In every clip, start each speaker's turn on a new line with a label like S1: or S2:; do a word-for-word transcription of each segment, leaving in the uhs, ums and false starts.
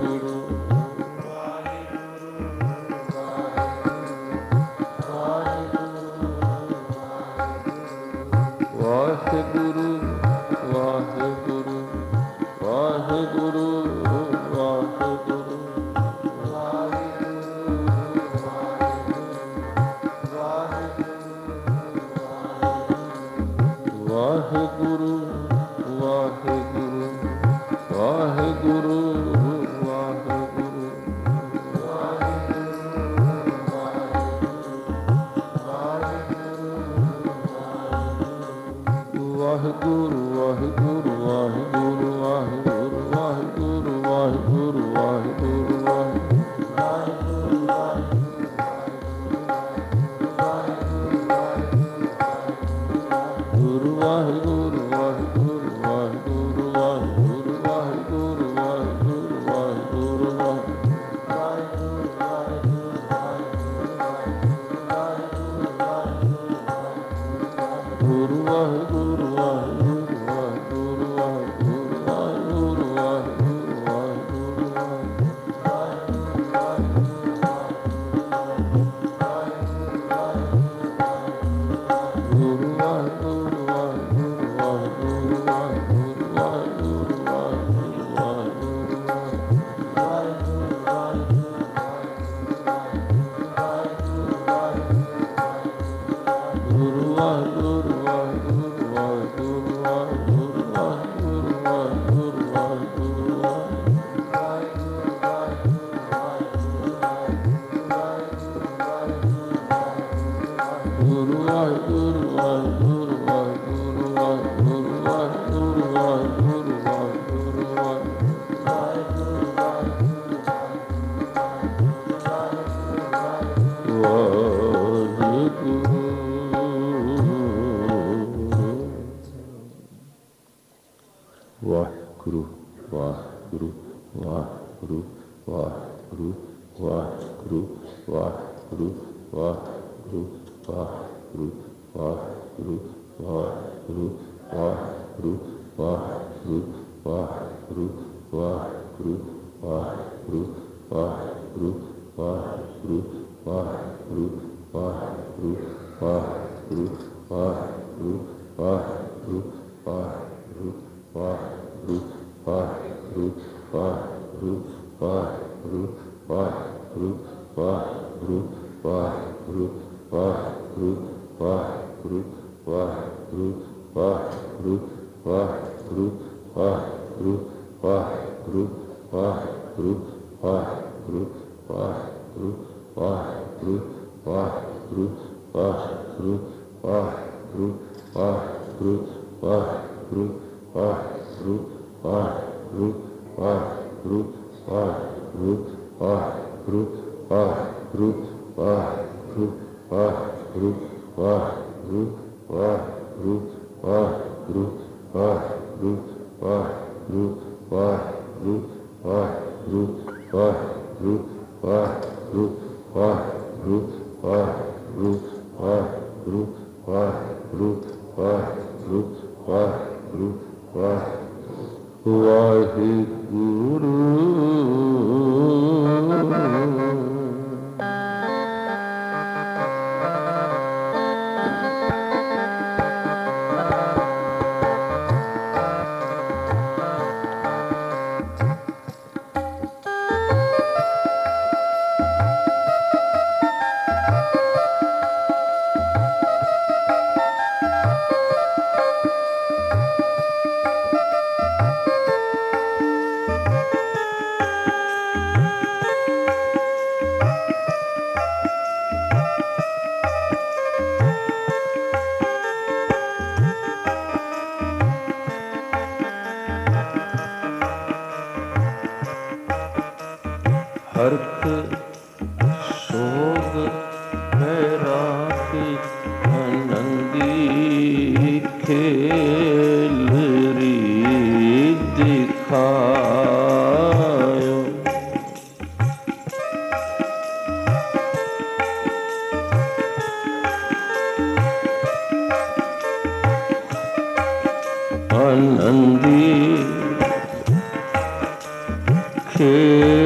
S1: ਆਨੰਦੀ ਖੇ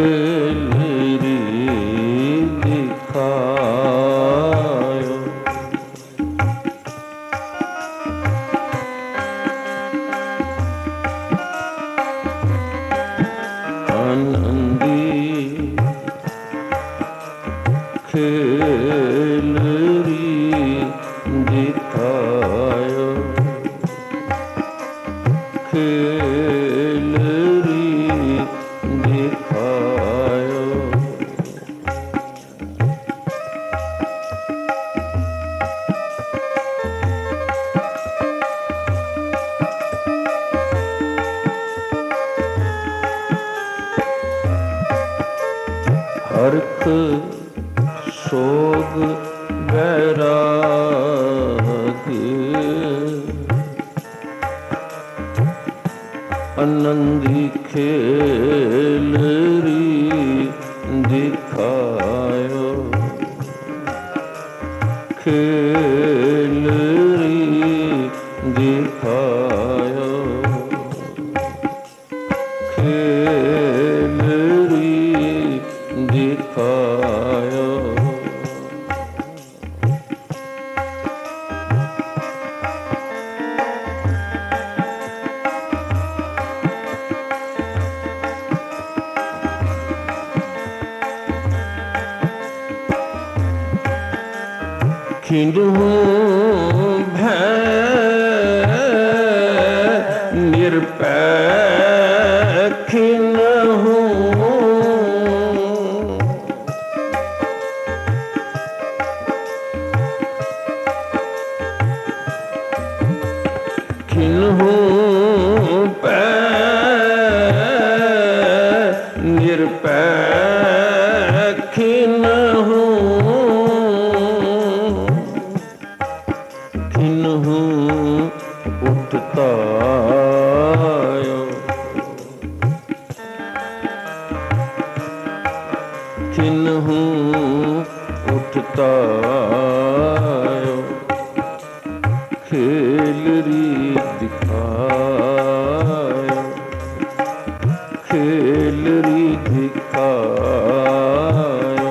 S1: खेलरी दिखायो। आनंदी खेलरी दिखायो। खेलरी दिखायो। हर्ष शोक बैराग आनंदी खेलरी दिखायो। खेलरी दिखायो। खेलरी दिखायो। खिंडहूँ भय निरपै खिन्हूँ। खिन्हूँ पै निरपै खिन्हूँ। उठतायो। खिन्हूँ उठतायो। खेलरी दिखायो। खेलरी दिखायो।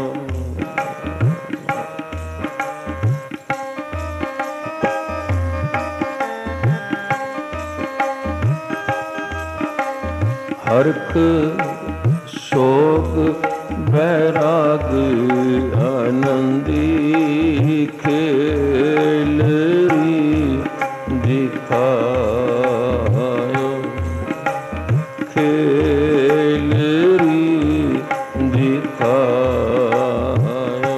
S1: हर्ष शोक बैराग आनंदी खेलरी दिखायो। खेलरी दिखायो।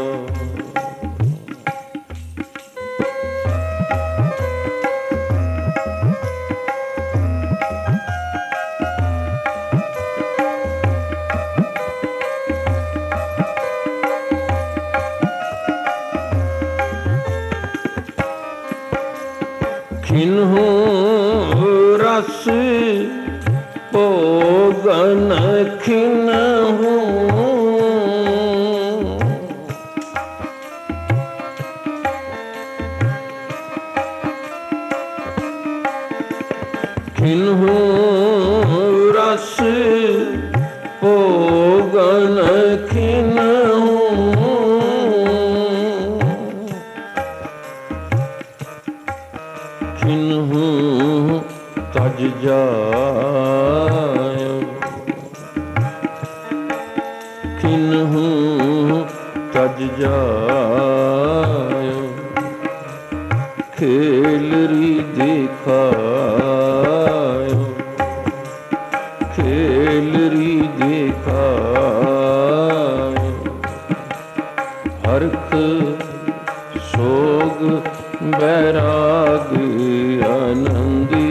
S1: खिन्हूँ रस पोगन खिन्हूँ। खिन्हूँ रस पोगन खिन्हूँ। खिन्हूँ तज जायो। खिन्हूँ तज जायो। खेलरी दिखायो। खेलरी दिखायो। हर्ष शोक बैराग आनंदी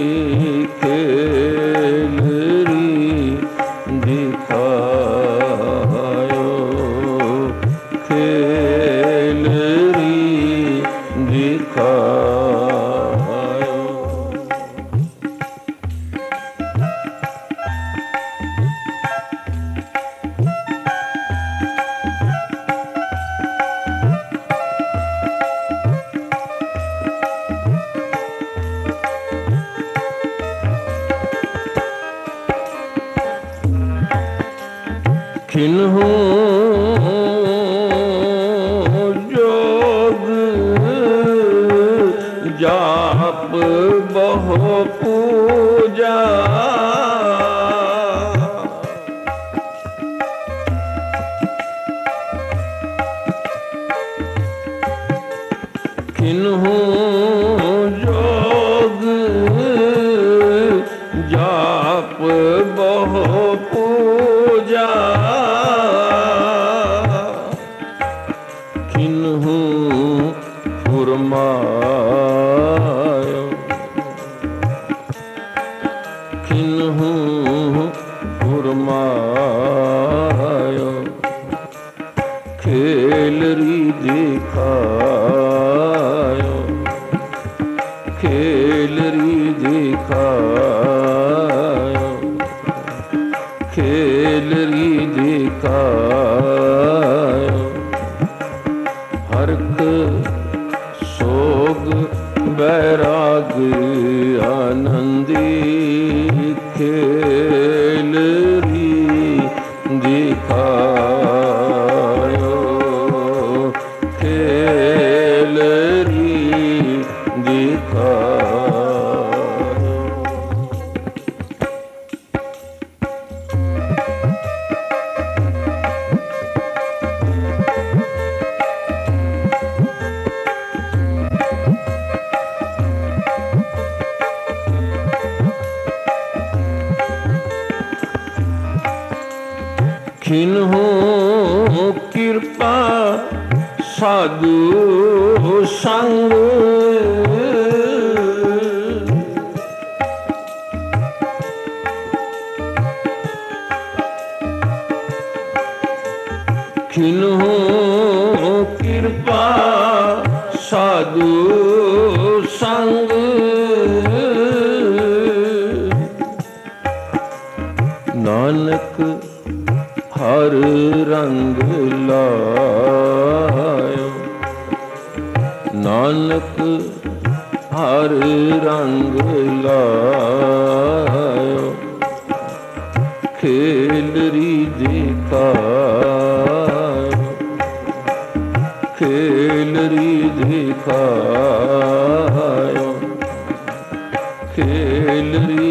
S1: खेलरी दिखायो। खेलरी दिखायो। खिन्हु जोग जाप बहु पूजा किन्हु जोग जाप बहु पूजा किन्हु फुरमायो किन्हु फुरमायो खेलरी दिखायो खेलरी दिखायो खेलरी दिखायो हरक सोग बैराग आनंदी खेलरी दिखायो खेलरी दिखायो। किन्हु कृपा साधु संग किन्हु कृपा साधु संग नानक हर रंग लायो नानक हर रंग लायो खेलरी दिखायो खेलरी दिखायो खेलरी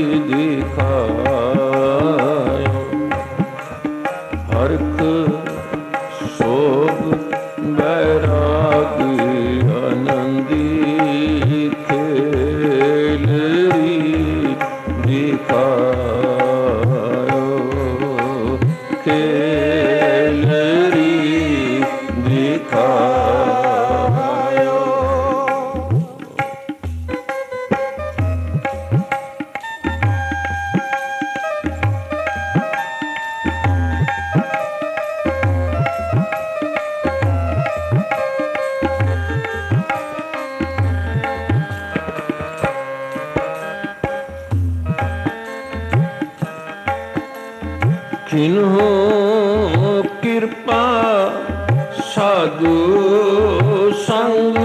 S1: दिखायो हरक सोग बैराग आनंदी खेलरी दिखायो खेलरी दिखायो। किन्हु कृपा साधु संग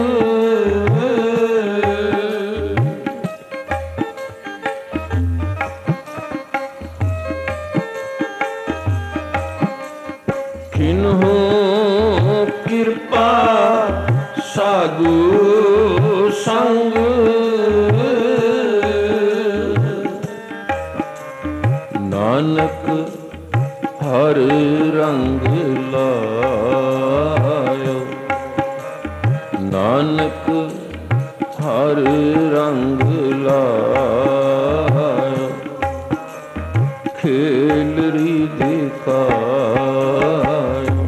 S1: किन्हु कृपा साधु संग नानक हर रंग लायो नानक हर रंग लायो खेलरी दिखायो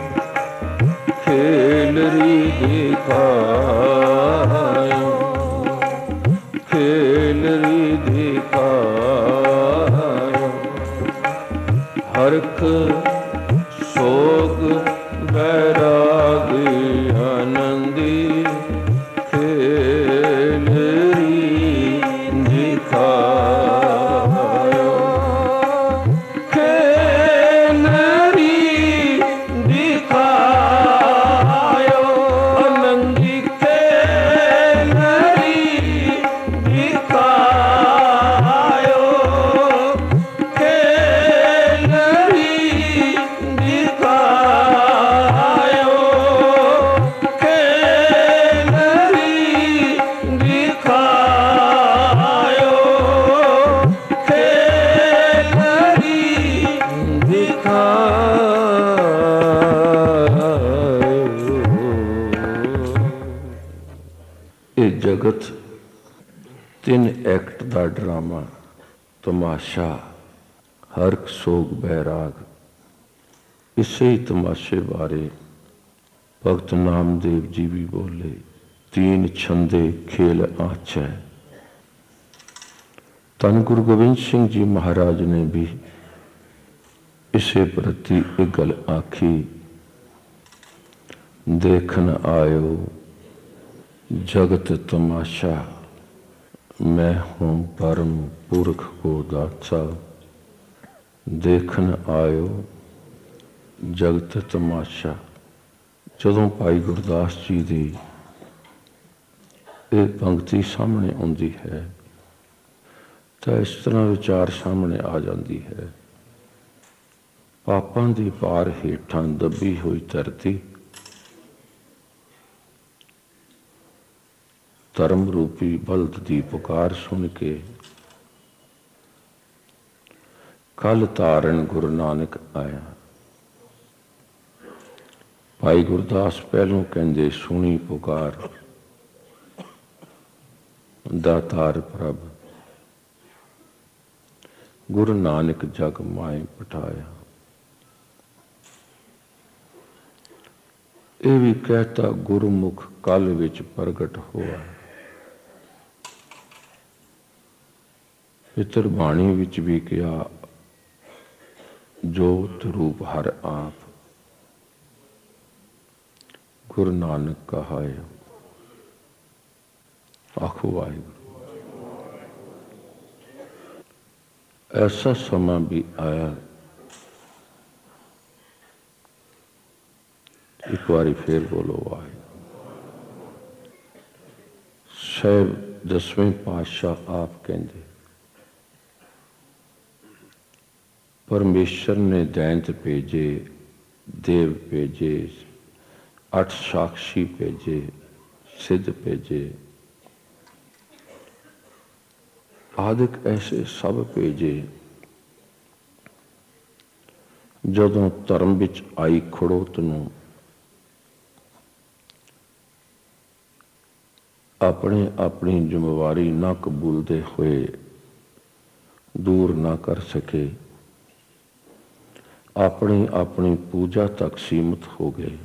S1: खेलरी दिखायो खेलरी दिखायो हरख सोग बैराग आनंदी खेलरी दिखायो खेलरी दिखायो आनंदी खेलरी दिखायो खेलरी
S2: ਇਹ ਜਗਤ ਤਿੰਨ ਐਕਟ ਦਾ ਡਰਾਮਾ, ਤਮਾਸ਼ਾ, ਹਰਕ ਸੋਗ ਬੈਰਾਗ। ਇਸੇ ਹੀ ਤਮਾਸ਼ੇ ਬਾਰੇ ਭਗਤ ਨਾਮਦੇਵ ਜੀ ਵੀ ਬੋਲੇ, तीन छंदे खेल आँचै। धन गुरु गोबिंद सिंह जी महाराज ने भी इसे प्रति एक गल आखी, देखन आयो जगत तमाशा, मैं हूँ परम पुरख को दाता। देखन आयो जगत तमाशा। जदों भाई गुरदास जी की ਇਹ ਪੰਕਤੀ ਸਾਹਮਣੇ ਆਉਂਦੀ ਹੈ ਤਾਂ ਇਸ ਤਰ੍ਹਾਂ ਵਿਚਾਰ ਸਾਹਮਣੇ ਆ ਜਾਂਦੀ ਹੈ। ਪਾਪਾਂ ਦੀ ਪਾਰ ਹੇਠਾਂ ਦੱਬੀ ਹੋਈ ਧਰਤੀ ਧਰਮ ਰੂਪੀ ਬਲਦ ਦੀ ਪੁਕਾਰ ਸੁਣ ਕੇ ਕੱਲ ਤਾਰਨ ਗੁਰੂ ਨਾਨਕ ਆਇਆ। ਭਾਈ ਗੁਰਦਾਸ ਪਹਿਲੋਂ ਕਹਿੰਦੇ ਸੁਣੀ ਪੁਕਾਰ, दातार प्रभ गुरु नानक जग माए पठाया। ये भी कहता गुरुमुख कल विच प्रगट हुआ। पितर बाणी विच भी कहा जोत रूप हर आप, गुरु नानक कहाया। आखो वाहिगुरू। ऐसा समा भी आया, एक बारी फिर बोलो वाहिगुरू। साहब दसवें पातशाह आप कहते, परमेश्वर ने दैंत भेजे, देव भेजे, अठ साक्षी भेजे, सिद्ध भेजे, आदिक ऐसे सब भेजे। जदों धर्म विच आई खड़ोत नूं अपनी अपनी जिम्मेवारी ना कबूलते हुए दूर ना कर सके, अपनी अपनी पूजा तक सीमित हो गए।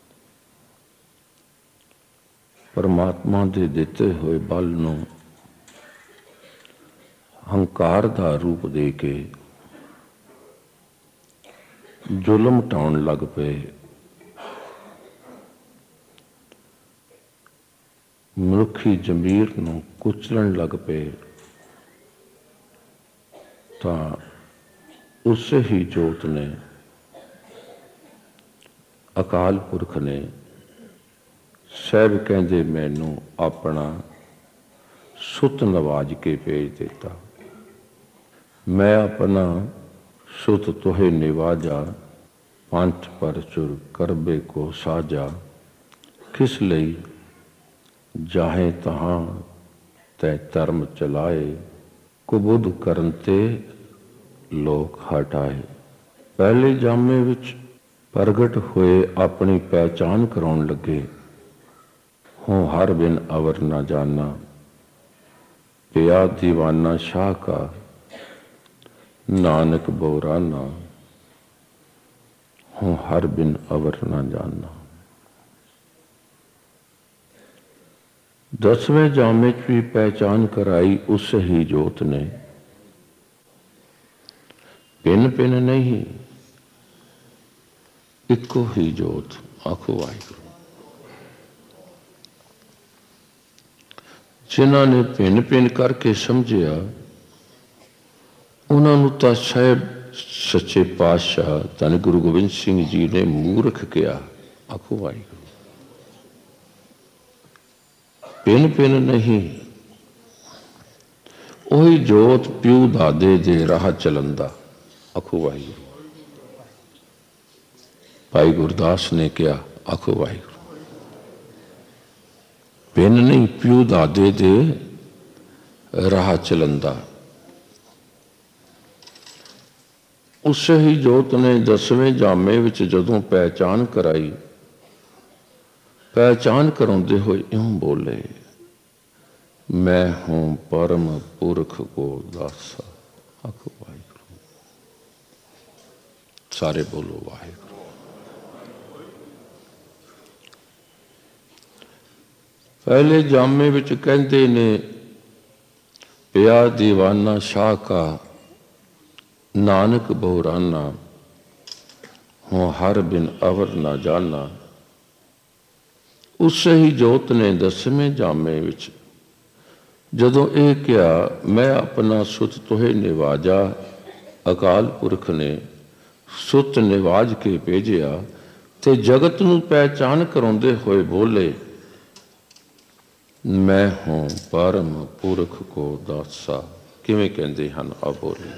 S2: परमात्मा दे दिते हुए बल नूं हंकार का रूप दे के जुल्म ढाउण लग पे। मनुखी जमीर नूं कुचलण लग पे तां उस ही जोत ने, अकाल पुरख ने साहब कहंदे मैनू अपना सुत नवाज के भेज दिता। मैं अपना सुत तुहे निवाजा, पंथ पर चुर करबे को साजा। किस लई जाहे तहां तै धर्म चलाए, कुबुद करन ते लोक हटाए। पहले जामे विच प्रगट हुए अपनी पहचान कराउण लगे। हों हर बिन अवर न जाना, पिया दीवाना शाह का, नानक बोरा ना। हूँ हर बिन अवर ना जाना। दसवें जामे भी पहचान कराई उस ही जोत ने, पिन पिन नहीं इको ही जोत। आखो वाहिगुरू। जिन्हों ने भिन भिन करके समझिया उन्होंने तो साहब सच्चे पातशाह धन गुरु गोबिंद सिंह जी ने मूर्ख किया। आखो वाहिगुरू। पिन पिन नहीं वही जोत प्यू दादे दे राह चलंदा। आखो वाहिगुरू। भाई गुरदास ने कहा आखो वाहिगुरू। पिन नहीं प्यू दादे दे राह चलंदा। उस ही जोत ने दसवें जामे विच जदों पहचान कराई, पहचान कराउंदे होए इउं बोले, मैं हूं परम पुरख को दासा। आखो वाहिगुरू। सारे बोलो वाहिगुरू। पहले जामे विच कहंदे ने पिया दीवाना शाह का नानक बहुराना हो हर बिन अवर ना जाना। उस ही जोत ने दसवें जामे विच जदों ये क्या मैं अपना सुत तोहे निवाजा, अकाल पुरख ने सुत निवाज के भेजिया ते जगत नूं पहचान कराउंदे होए बोले मैं हूं परम पुरख को दासा। किवें कहंदे हन आ बोले।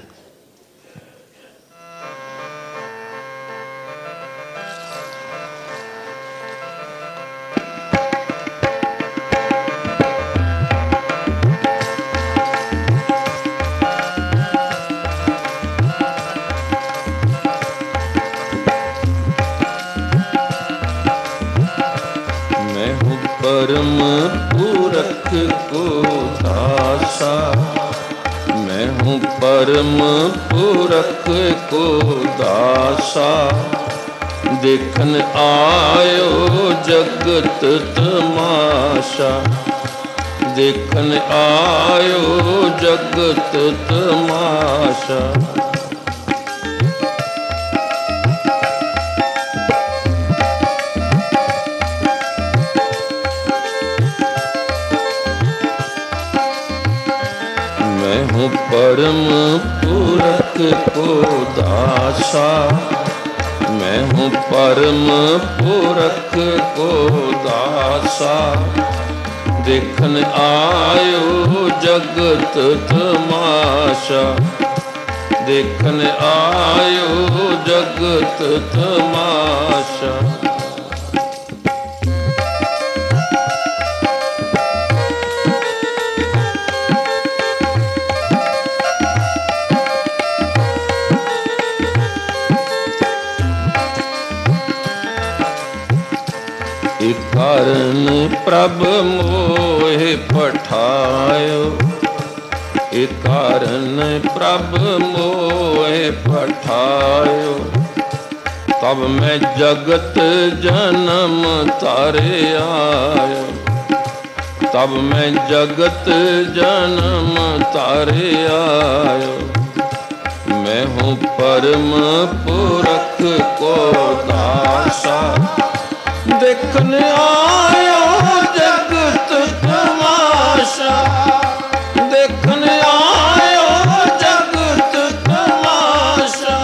S2: परम पुरख को दासा, मैं हूँ परम पुरख को दासा। देखन आयो जगत तमाशा, देखन आयो जगत तमाशा। परम पुरख को दासा, मैं हूँ परम पुरख को दासा। देखन आयो जगत तमाशा, देखन आयो जगत तमाशा। कारण प्रभ मोहे पठायो, एक कारण प्रभ मोहे पठायो। तब मैं जगत जन्म तारे आयो, तब मैं जगत जन्म तारे आयो। मैं हूँ परम पुरख को दासा, देखन आयो जगत तमाशा, देखन आयो जगत तमाशा।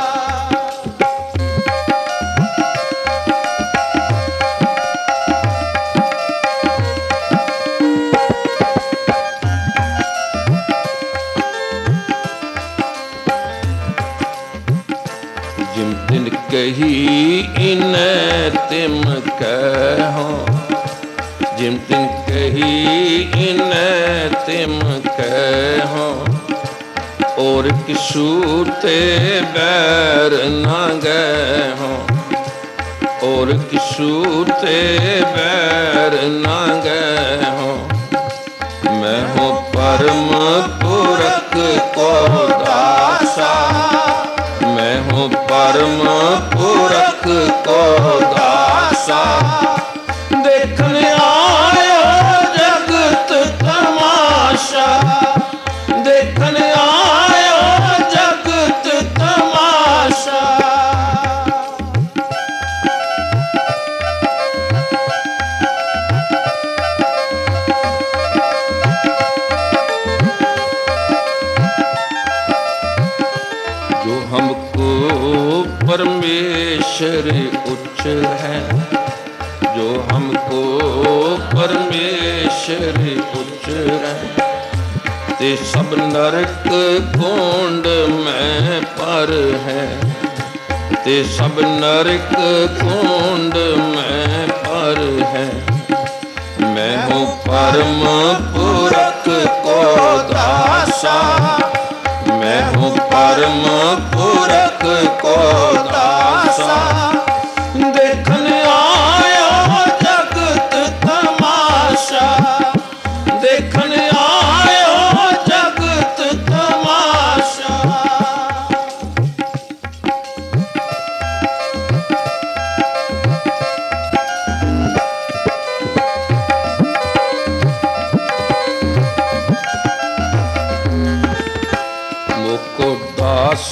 S2: जिम दिन कही इन्हें तिम कहो, जिम दिन कही इन्हें तिम कहो। और किसू ते बैर ना गए हो, और किसू ते बैर ना गए हो। मैं हूँ परम पुरख को दासा, मैं हूँ परम पुरख को दासा। देखन आयो जगत तमाशा, देखन आयो जगत तमाशा। जो हमको परमेश्वर उच्च है, जो हमको परमेश्वर उच्च है। ते सब नरक कुंड में पर है, ते सब नरक कुंड में पर है। मैं हूँ परम पुरख को दासा, मैं हूँ परम पुरख को दासा। देखन आयो जगत तमाशा, देखन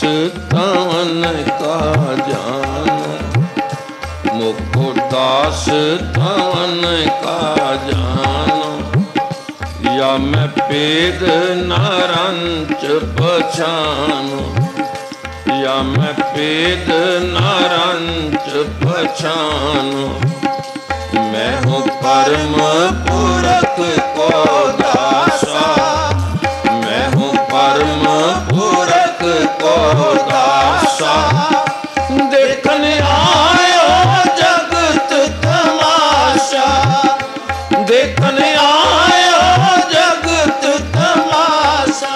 S2: तवन का जानो, मुको दास तवन का जानो, या मैं पेद नारंच पछानो, या मैं पेद नारंच पछानो। मैं हूँ परम पुरख को दासा, मैं हूँ परम पुरख को दासा। देखने आयो जगत तमाशा, देखने आयो जगत तमाशा।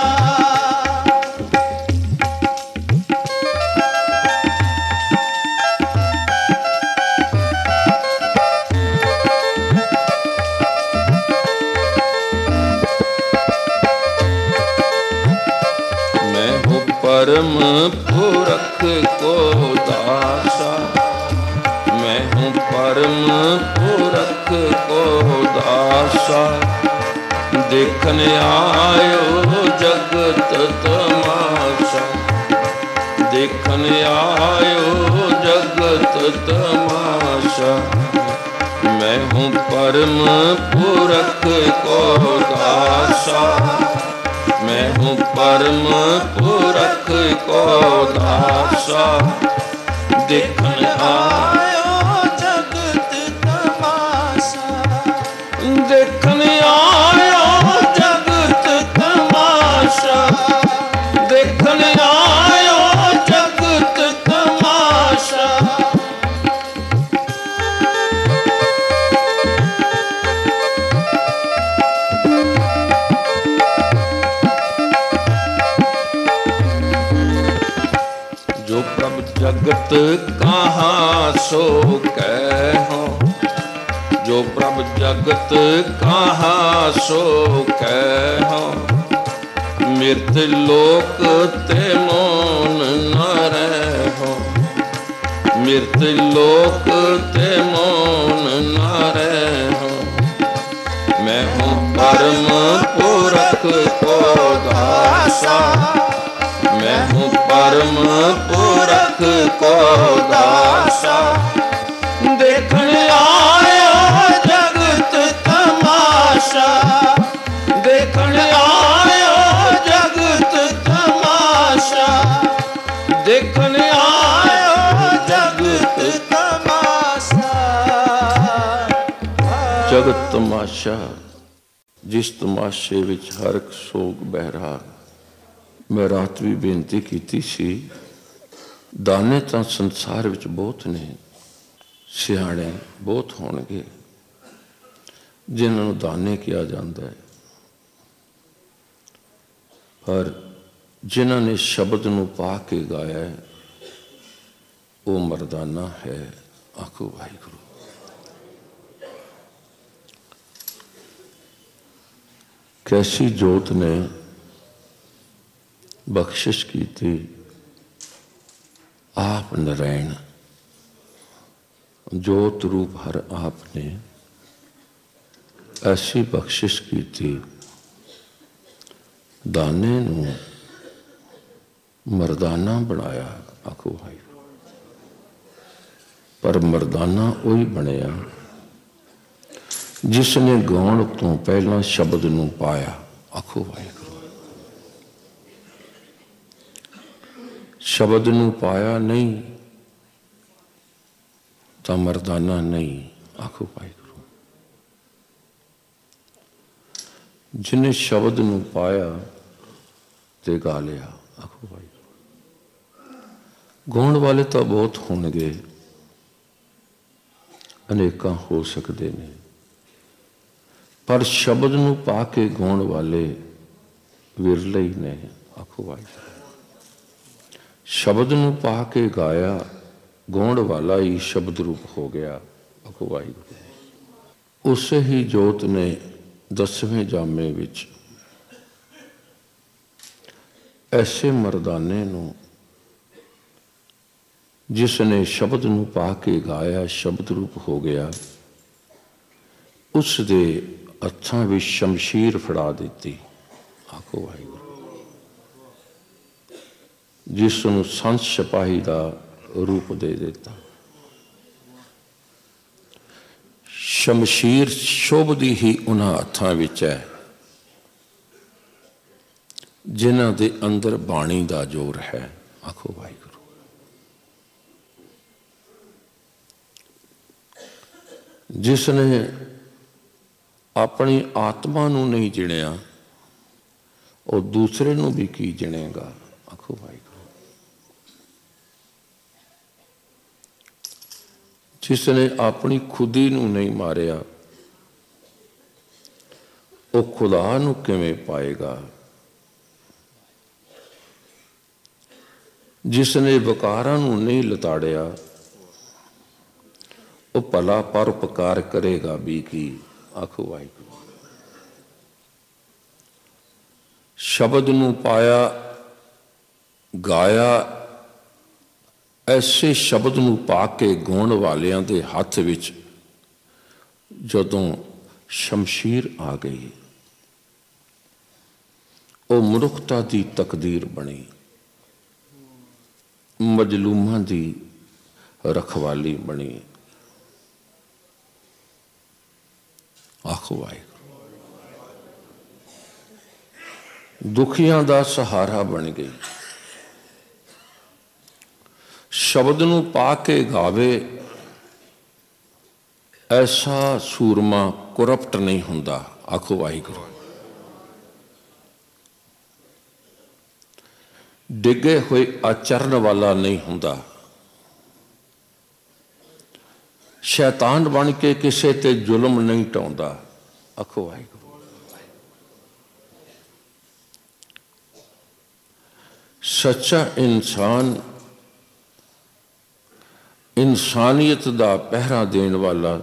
S2: परम पुरख को दासा, मैं हूँ परम पुरख को दासा। देखने आयो जगत तमाशा, देखने आयो जगत तमाशा। मैं हूँ परम पुरख को दासा, मैं हूँ परम पुरख को दासा। देखने आयो जगत तमाशा, देखने आयो जगत तमाशा, देखने आयो जगत तमाशा। जगत कहाँ सो कहो, जो प्रभु जगत कहाँ सो कहो। मृत लोक ते मोन न रहो, मृत लोक ते मोन न रहो। मैं हूँ परम पुरख को दासा, मैं हूँ परम पुरख को दासा। देखने आयो जगत तमाशा, देखने आयो जगत तमाशा, देखने आयो जगत तमाशा। जगत तमाशा, जिस तमाशे विच हर एक सोग बह रहा। मैं रात भी बेनती की सी, दाने तो संसार विच बहुत ने, सियाणे बहुत होणगे जिन्होंने दाने किया जाता है, पर जिन्होंने शब्द नूं पा के गाया है वो मर्दाना है। आखो वाहिगुरू। कैसी जोत ने बख्शिश की थी, आप नारायण जोत रूप हर आपने ऐसी बख्शिश की थी। दाने नूं मर्दाना बनाया। आखो भाई, पर मर्दाना वही बनया जिसने गाउण तो पहला शब्द नूं पाया। आखो भाई, शब्द नूं पाया नहीं तो मर्दाना नहीं। आखो भाई, जिन्हें शब्द नूं पाया ते गा लिया। आखो भाई, गाउण वाले तो बहुत होणगे, अनेकां हो सकते ने, पर शब्द नूं पा के गाउण वाले विरले ही ने। आखो भाई, शब्द नूं पा के गाया गाउण वाला ही शब्द रूप हो गया। आखो वाहिगुरू। उस ही जोत ने दसवें जामे विच ऐसे मर्दाने नूं जिसने शब्द नूं पा के गाया शब्द रूप हो गया, उस दे हत्थां विच शमशीर फड़ा दी। आखो वाहिगुरू। ਜਿਸ ਨੂੰ ਸੰਤ ਸਿਪਾਹੀ ਦਾ ਰੂਪ ਦੇ ਦਿੱਤਾ। ਸ਼ਮਸ਼ੀਰ ਸ਼ੋਭਦੀ ਹੀ ਉਹਨਾਂ ਹੱਥਾਂ ਵਿੱਚ ਹੈ ਜਿਨ੍ਹਾਂ ਦੇ ਅੰਦਰ ਬਾਣੀ ਦਾ ਜ਼ੋਰ ਹੈ। ਆਖੋ ਵਾਹਿਗੁਰੂ। ਜਿਸ ਨੇ ਆਪਣੀ ਆਤਮਾ ਨੂੰ ਨਹੀਂ ਜਿਣਿਆ ਉਹ ਦੂਸਰੇ ਨੂੰ ਵੀ ਕੀ ਜਿਣੇਗਾ। ਆਖੋ ਵਾਹਿਗੁਰੂ। ਜਿਸ ਨੇ ਆਪਣੀ ਖੁਦੀ ਨੂੰ ਨਹੀਂ ਮਾਰਿਆ ਉਹ ਖੁਦਾ ਨੂੰ ਕਿਵੇਂ ਪਾਏਗਾ। ਜਿਸ ਨੇ ਵਿਕਾਰਾਂ ਨੂੰ ਨਹੀਂ ਲਤਾੜਿਆ ਉਹ ਭਲਾ ਪਰਉਪਕਾਰ ਕਰੇਗਾ ਵੀ ਕੀ। ਆਖੋ ਵਾਹਿਗੁਰੂ। ਸ਼ਬਦ ਨੂੰ ਪਾਇਆ ਗਾਇਆ, ਐਸੇ ਸ਼ਬਦ ਨੂੰ ਪਾ ਕੇ ਗਾਉਣ ਵਾਲਿਆਂ ਦੇ ਹੱਥ ਵਿੱਚ ਜਦੋਂ ਸ਼ਮਸ਼ੀਰ ਆ ਗਈ ਉਹ ਮਨੁੱਖਤਾ ਦੀ ਤਕਦੀਰ ਬਣੀ, ਮਜਲੂਮਾਂ ਦੀ ਰਖਵਾਲੀ ਬਣੀ। ਆਖੋ ਵਾਹਿਗੁਰੂ। ਦੁਖੀਆਂ ਦਾ ਸਹਾਰਾ ਬਣ ਗਈ। ਸ਼ਬਦ ਨੂੰ ਪਾ ਕੇ ਗਾਵੇ ਐਸਾ ਸੂਰਮਾ ਕਰਪਟ ਨਹੀਂ ਹੁੰਦਾ। ਆਖੋ ਵਾਹਿਗੁਰੂ। ਡਿੱਗੇ ਹੋਏ ਆਚਰਨ ਵਾਲਾ ਨਹੀਂ ਹੁੰਦਾ। ਸ਼ੈਤਾਨ ਬਣ ਕੇ ਕਿਸੇ ਤੇ ਜ਼ੁਲਮ ਨਹੀਂ ਢਾਉਂਦਾ। ਆਖੋ ਵਾਹਿਗੁਰੂ। ਸੱਚਾ ਇਨਸਾਨ ਇਨਸਾਨੀਅਤ ਦਾ ਪਹਿਰਾ ਦੇਣ ਵਾਲਾ,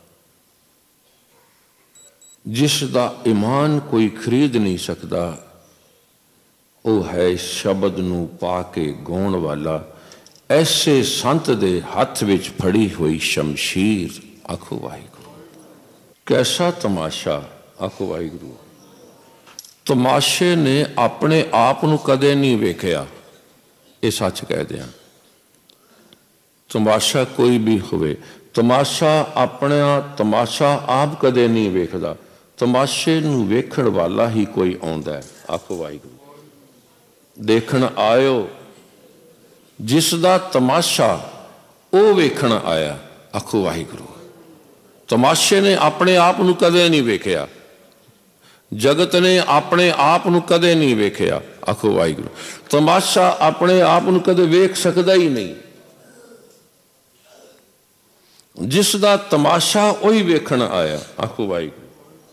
S2: ਜਿਸ ਦਾ ਈਮਾਨ ਕੋਈ ਖਰੀਦ ਨਹੀਂ ਸਕਦਾ, ਉਹ ਹੈ ਸ਼ਬਦ ਨੂੰ ਪਾ ਕੇ ਗਾਉਣ ਵਾਲਾ, ਐਸੇ ਸੰਤ ਦੇ ਹੱਥ ਵਿੱਚ ਫੜੀ ਹੋਈ ਸ਼ਮਸ਼ੀਰ। ਆਖੋ ਵਾਹਿਗੁਰੂ। ਕੈਸਾ ਤਮਾਸ਼ਾ। ਆਖੋ ਵਾਹਿਗੁਰੂ। ਤਮਾਸ਼ੇ ਨੇ ਆਪਣੇ ਆਪ ਨੂੰ ਕਦੇ ਨਹੀਂ ਵੇਖਿਆ। ਇਹ ਸੱਚ ਕਹਿ ਦਿਆਂ। ਤਮਾਸ਼ਾ ਕੋਈ ਵੀ ਹੋਵੇ, ਤਮਾਸ਼ਾ ਆਪਣਾ ਤਮਾਸ਼ਾ ਆਪ ਕਦੇ ਨਹੀਂ ਵੇਖਦਾ। ਤਮਾਸ਼ੇ ਨੂੰ ਵੇਖਣ ਵਾਲਾ ਹੀ ਕੋਈ ਆਉਂਦਾ ਹੈ। ਆਖੋ ਵਾਹਿਗੁਰੂ। ਦੇਖਣ ਆਇਓ ਜਿਸ ਦਾ ਤਮਾਸ਼ਾ ਉਹ ਵੇਖਣ ਆਇਆ। ਆਖੋ ਵਾਹਿਗੁਰੂ। ਤਮਾਸ਼ੇ ਨੇ ਆਪਣੇ ਆਪ ਨੂੰ ਕਦੇ ਨਹੀਂ ਵੇਖਿਆ। ਜਗਤ ਨੇ ਆਪਣੇ ਆਪ ਨੂੰ ਕਦੇ ਨਹੀਂ ਵੇਖਿਆ। ਆਖੋ ਵਾਹਿਗੁਰੂ। ਤਮਾਸ਼ਾ ਆਪਣੇ ਆਪ ਨੂੰ ਕਦੇ ਵੇਖ ਸਕਦਾ ਹੀ ਨਹੀਂ। ਜਿਸ ਦਾ ਤਮਾਸ਼ਾ ਉਹੀ ਵੇਖਣ ਆਇਆ। ਆਖੋ ਵਾਹਿਗੁਰੂ।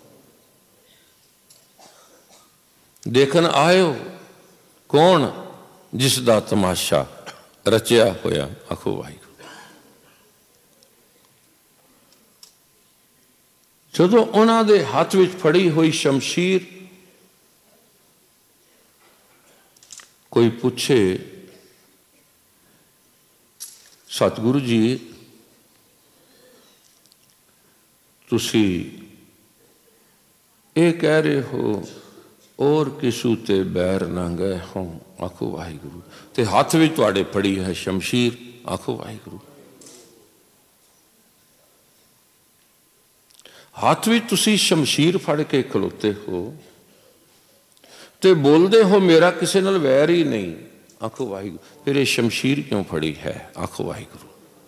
S2: ਦੇਖਣ ਆਇਓ ਕੌਣ? ਜਿਸ ਦਾ ਤਮਾਸ਼ਾ ਰਚਿਆ ਹੋਇਆ। ਆਖੋ ਵਾਹਿਗੁਰੂ। ਜਦੋਂ ਉਹਨਾਂ ਦੇ ਹੱਥ ਵਿੱਚ ਫੜੀ ਹੋਈ ਸ਼ਮਸ਼ੀਰ, ਕੋਈ ਪੁੱਛੇ ਸਤਿਗੁਰੂ ਜੀ ਤੁਸੀਂ ਇਹ ਕਹਿ ਰਹੇ ਹੋ ਔਰ ਕਿਸੂ ਤੇ ਬੈਰ ਨਾ ਗਏ ਹੋ। ਆਖੋ ਵਾਹਿਗੁਰੂ। ਤੇ ਹੱਥ ਵਿੱਚ ਤੁਹਾਡੇ ਫੜੀ ਹੈ ਸ਼ਮਸ਼ੀਰ। ਆਖੋ ਵਾਹਿਗੁਰੂ। ਹੱਥ ਵਿੱਚ ਤੁਸੀਂ ਸ਼ਮਸ਼ੀਰ ਫੜ ਕੇ ਖਲੋਤੇ ਹੋ ਤੇ ਬੋਲਦੇ ਹੋ ਮੇਰਾ ਕਿਸੇ ਨਾਲ ਵੈਰ ਹੀ ਨਹੀਂ। ਆਖੋ ਵਾਹਿਗੁਰੂ। ਫਿਰ ਇਹ ਸ਼ਮਸ਼ੀਰ ਕਿਉਂ ਫੜੀ ਹੈ? ਆਖੋ ਵਾਹਿਗੁਰੂ।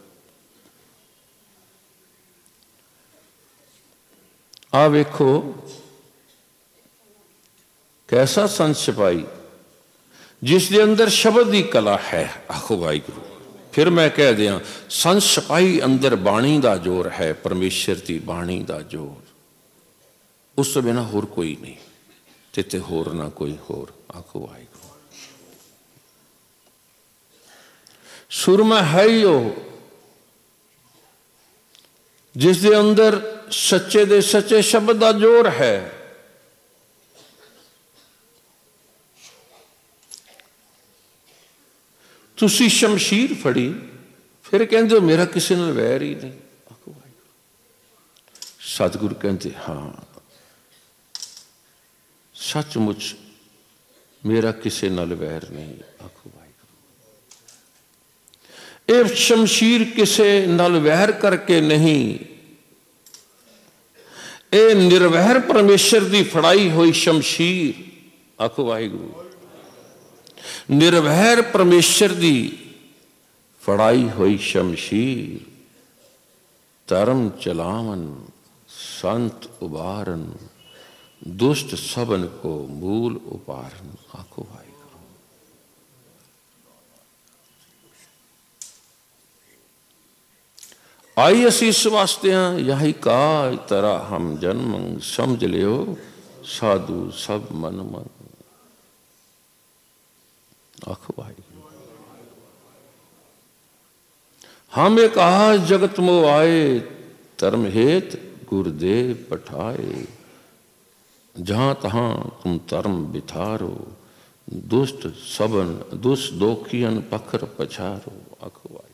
S2: ਆ ਵੇਖੋ ਕੈਸਾ ਸੰਤ ਸਿਪਾਹੀ ਜਿਸ ਦੇ ਅੰਦਰ ਸ਼ਬਦ ਦੀ ਕਲਾ ਹੈ। ਆਖੋ ਵਾਹਿਗੁਰੂ। ਫਿਰ ਮੈਂ ਕਹਿ ਦਿਆਂ ਸੰਤ ਸਿਪਾਹੀ ਅੰਦਰ ਬਾਣੀ ਦਾ ਜ਼ੋਰ ਹੈ, ਪਰਮੇਸ਼ਰ ਦੀ ਬਾਣੀ ਦਾ ਜ਼ੋਰ। ਉਸ ਤੋਂ ਬਿਨਾਂ ਹੋਰ ਕੋਈ ਨਹੀਂ ਤੇ ਤੇ ਹੋਰ ਨਾ ਕੋਈ ਹੋਰ। ਆਖੋ ਵਾਹਿਗੁਰੂ। ਸੁਰਮਾ ਹੈ ਹੀ ਉਹ ਜਿਸ ਦੇ ਅੰਦਰ ਸੱਚੇ ਦੇ ਸੱਚੇ ਸ਼ਬਦ ਦਾ ਜ਼ੋਰ ਹੈ। ਤੁਸੀਂ ਸ਼ਮਸ਼ੀਰ ਫੜੀ ਫਿਰ ਕਹਿੰਦੇ ਹੋ ਮੇਰਾ ਕਿਸੇ ਨਾਲ ਵੈਰ ਹੀ ਨਹੀਂ। ਆਖੋ ਵਾਹਿਗੁਰੂ। ਸਤਿਗੁਰੂ ਕਹਿੰਦੇ ਹਾਂ ਸੱਚਮੁੱਚ ਮੇਰਾ ਕਿਸੇ ਨਾਲ ਵੈਰ ਨਹੀਂ। ਆਖੋ ਵਾਹਿਗੁਰੂ। ਇਹ ਸ਼ਮਸ਼ੀਰ ਕਿਸੇ ਨਾਲ ਵਹਿਰ ਕਰਕੇ ਨਹੀਂ, ਇਹ ਨਿਰਵੈਰ ਪਰਮੇਸ਼ਰ ਦੀ ਫੜਾਈ ਹੋਈ ਸ਼ਮਸ਼ੀਰ। ਆਖੋ ਵਾਹਿਗੁਰੂ। ਨਿਰਵੈਰ ਪਰਮੇਸ਼ਰ ਦੀ ਫੜਾਈ ਹੋਈ ਸ਼ਮਸ਼ੀਰ, ਧਰਮ ਚਲਾਵਨ संत उबारन, दुष्ट सबन को मूल उपारन। आखो भाई करो। आई असी इस वास्ते हैं, यही का तरह हम जन्म समझ लियो, साधु सब मन मन। आखो भाई हमें कहा जगत मोह आए, धर्म हेत गुरुदेव पठाए। जहां तहां तुम धर्म बिथारो, दुष्ट सबन दुष्ट दोखियन पखर पछारो। आखो भाई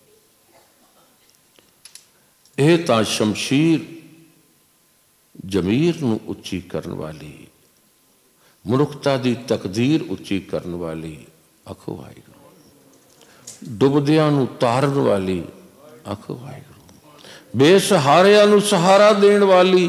S2: ਇਹ ਤਾਂ ਸ਼ਮਸ਼ੀਰ ਜ਼ਮੀਰ ਨੂੰ ਉੱਚੀ ਕਰਨ ਵਾਲੀ, ਮਨੁੱਖਤਾ ਦੀ ਤਕਦੀਰ ਉੱਚੀ ਕਰਨ ਵਾਲੀ। ਆਖੋ ਵਾਹਿਗੁਰੂ। ਡੁੱਬਦਿਆਂ ਨੂੰ ਤਾਰਨ ਵਾਲੀ। ਆਖੋ ਵਾਹਿਗੁਰੂ। ਬੇਸਹਾਰਿਆਂ ਨੂੰ ਸਹਾਰਾ ਦੇਣ ਵਾਲੀ।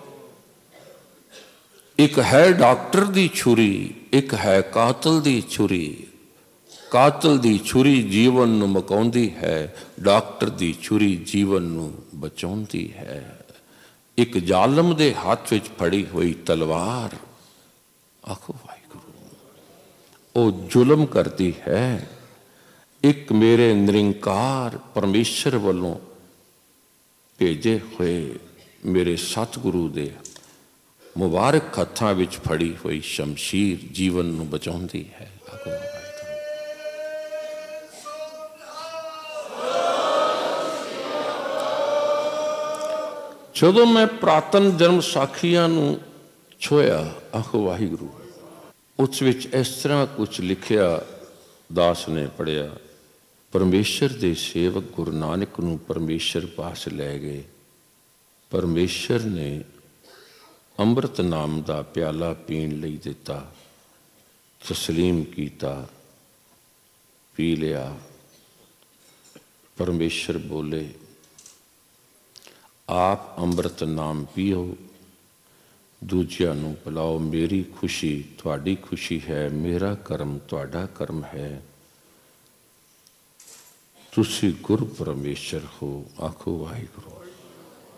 S2: ਇੱਕ ਹੈ ਡਾਕਟਰ ਦੀ ਛੁਰੀ, ਇੱਕ ਹੈ ਕਾਤਲ ਦੀ ਛੁਰੀ। ਕਾਤਲ ਦੀ ਛੁਰੀ ਜੀਵਨ ਨੂੰ ਮੁਕਾਉਂਦੀ ਹੈ, ਡਾਕਟਰ ਦੀ ਛੁਰੀ ਜੀਵਨ ਨੂੰ ਬਚਾਉਂਦੀ ਹੈ। ਇੱਕ ਜ਼ਾਲਮ ਦੇ ਹੱਥ ਵਿੱਚ ਫੜੀ ਹੋਈ ਤਲਵਾਰ। ਆਖੋ ਵਾਹਿਗੁਰੂ। ਉਹ ਜ਼ੁਲਮ ਕਰਦੀ ਹੈ। ਇੱਕ ਮੇਰੇ ਨਿਰੰਕਾਰ ਪਰਮੇਸ਼ਰ ਵੱਲੋਂ ਭੇਜੇ ਹੋਏ ਮੇਰੇ ਸਤਿਗੁਰੂ ਦੇ ਮੁਬਾਰਕ ਹੱਥਾਂ ਵਿੱਚ ਫੜੀ ਹੋਈ ਸ਼ਮਸ਼ੀਰ ਜੀਵਨ ਨੂੰ ਬਚਾਉਂਦੀ ਹੈ। ਆਖੋ ਜਦੋਂ ਮੈਂ ਪ੍ਰਾਤਨ ਜਨਮ ਸਾਖੀਆਂ ਨੂੰ ਛੋਇਆ, ਆਖੋ ਵਾਹਿਗੁਰੂ, ਉਸ ਵਿੱਚ ਇਸ ਤਰ੍ਹਾਂ ਕੁਝ ਲਿਖਿਆ। ਦਾਸ ਨੇ ਪੜ੍ਹਿਆ, ਪਰਮੇਸ਼ਰ ਦੇ ਸੇਵਕ ਗੁਰੂ ਨਾਨਕ ਨੂੰ ਪਰਮੇਸ਼ਰ ਪਾਸ ਲੈ ਗਏ। ਪਰਮੇਸ਼ਰ ਨੇ ਅੰਮ੍ਰਿਤ ਨਾਮ ਦਾ ਪਿਆਲਾ ਪੀਣ ਲਈ ਦਿੱਤਾ, ਤਸਲੀਮ ਕੀਤਾ, ਪੀ ਲਿਆ। ਪਰਮੇਸ਼ਰ ਬੋਲੇ, ਆਪ ਅੰਮ੍ਰਿਤ ਨਾਮ ਪੀਓ, ਦੂਜਿਆਂ ਨੂੰ ਪਿਲਾਓ। ਮੇਰੀ ਖੁਸ਼ੀ ਤੁਹਾਡੀ ਖੁਸ਼ੀ ਹੈ, ਮੇਰਾ ਕਰਮ ਤੁਹਾਡਾ ਕਰਮ ਹੈ। ਤੁਸੀਂ ਗੁਰ ਪਰਮੇਸ਼ਰ ਹੋ। ਆਖੋ ਵਾਹਿਗੁਰੂ।